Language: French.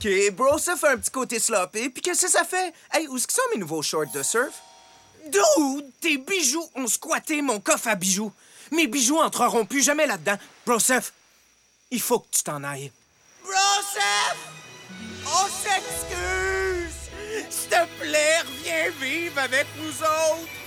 OK, bro, ça fait un petit côté sloppy. Puis qu'est-ce que ça fait? Hey, où est-ce que sont mes nouveaux shorts de surf? Dude, tes bijoux ont squatté mon coffre à bijoux. Mes bijoux entreront plus jamais là-dedans. Broseph, il faut que tu t'en ailles. Broseph! On s'excuse! S'il te plaît, reviens vivre avec nous autres!